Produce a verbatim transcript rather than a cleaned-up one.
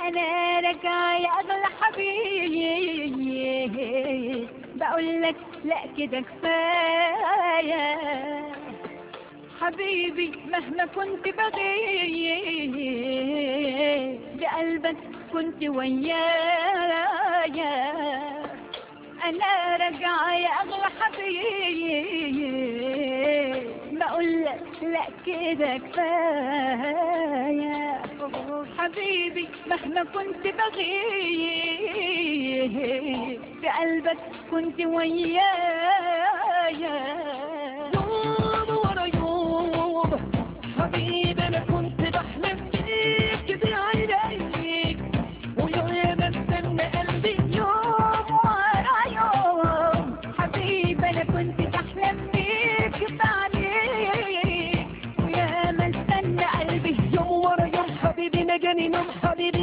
انا راجعة يا اغلى حبيبي، بقولك لا كده كفاية حبيبي. مهما كنت بغيب بقلبك كنت ويايا. انا راجعة يا اغلى حبيبي، بقولك لا كده كفاية حبيبي. مهما كنت بغيب بقلبك كنت ويايا. يوم ورا يوم حبيبي انا كنت بحلم بيك دي عينيك، ويوم استنى قلبي يوم ورا يوم حبيبي انا كنت بحلم بيك بعينيك، ويا ما استنى قلبي. يوم ورا يوم حبيبي ما جاني نوم حبيبي